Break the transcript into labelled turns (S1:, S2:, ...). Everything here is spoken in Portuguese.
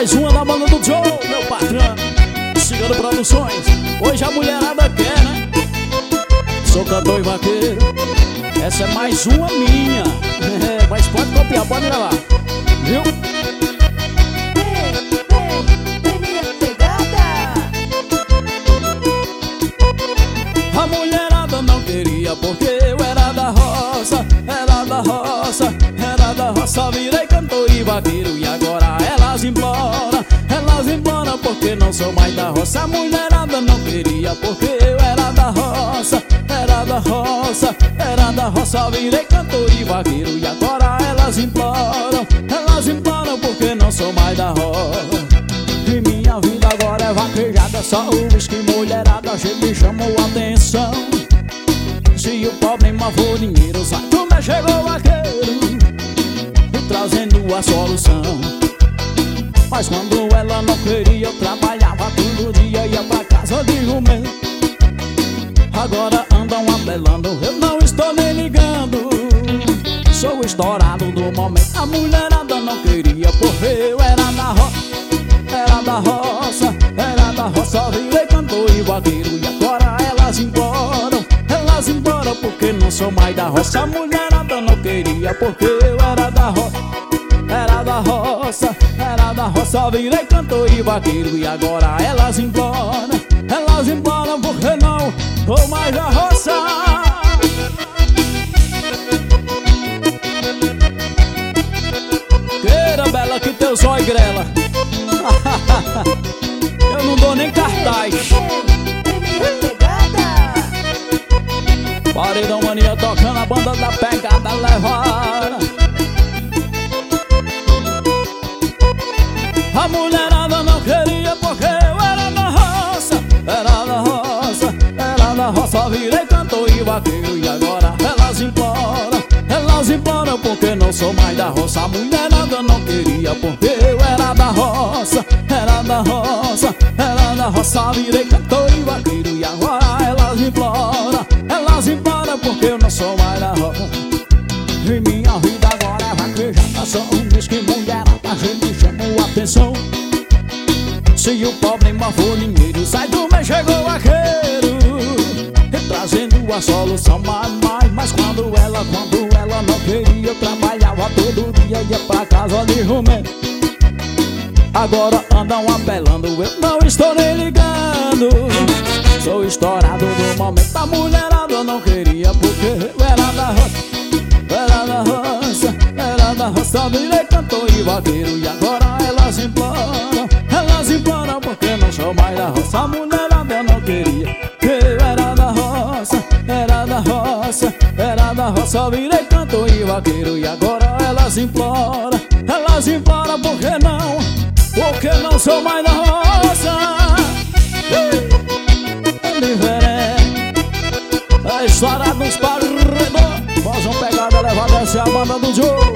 S1: mais uma da banda do Joe, meu patrão, Cigano Produções. Hoje a mulherada quer, né? Sou cantor e vaqueiro. Essa é mais uma minha. Mas pode copiar, pode gravar, viu?
S2: Vem minha pegada.
S1: A mulherada não queria porque eu era da roça, era da roça, era da roça. Virei cantor e vaqueiro e agora elas imploram porque não sou mais da roça. A mulherada não queria porque eu era da roça, era da roça, era da roça. Virei cantor e vaqueiro e agora elas imploram porque não sou mais da roça. E minha vida agora é vaquejada, só o whisky, mulherada, gente me chamou a atenção. Se o problema for dinheiro, sai do meu, chegou o vaqueiro trazendo a solução. Mas quando ela não queria, eu trabalhava todo dia, ia pra casa de jumento. Agora andam apelando, eu não estou nem ligando. Sou estourado do momento. A mulherada não queria porque eu era da roça, era da roça, era da roça. Virei cantor e vaqueiro e agora elas imploram porque não sou mais da roça. A mulherada não queria porque eu era da roça, era da roça, era da roça. Virei cantor e vaqueiro e agora elas imploram porque não sou mais da roça. Queira, bela, que teu zóio grela. Eu não dou nem cartaz.
S2: Vem minha pegada.
S1: Paredão Mania tocando a banda da pegada levada. A mulherada não queria porque eu era da roça, era da roça, era da roça. Virei cantor e vaqueiro e agora elas imploram porque não sou mais da roça. A mulherada não queria porque eu era da roça, era da roça, era da roça. Virei cantor e vaqueiro e agora elas imploram porque eu não sou mais da roça. E minha vida agora é vaquejada, só um whisky, mulherada, a gente chamou a atenção. Se o problema for dinheiro, sai do meio, chegou o vaqueiro trazendo a solução. Mas quando ela não queria, eu trabalhava todo dia, ia pra casa de jumento. Agora andam apelando, eu não estou nem ligando. Sou estourado do momento. A mulherada não queria porque eu era da roça, era da roça, era da roça. Virei cantor e vaqueiro e agora elas imploram porque não sou mais da roça. A mulherada não queria, eu era da roça, era da roça, era da roça. Virei cantor e vaqueiro e agora elas imploram porque não sou mais da roça. É diferente, é história dos paredões. Nós vamos pegar a levada, essa é a banda do Joe.